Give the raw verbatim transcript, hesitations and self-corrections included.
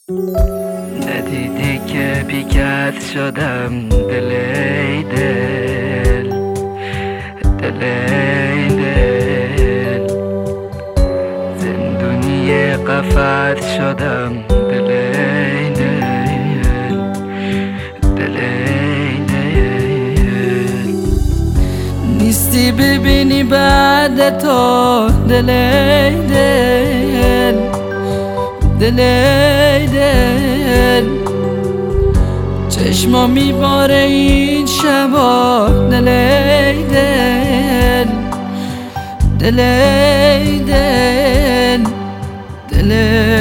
ندیدی که بیکس شدم دل ای دل، دل ای دل، زندونی قفس شدم دل ای دل، دل ای دل. نیستی ببینی بعد تو دل ای دل، دل ای دل، چشما میباره این شبا دل ای دل، دل ای دل، دل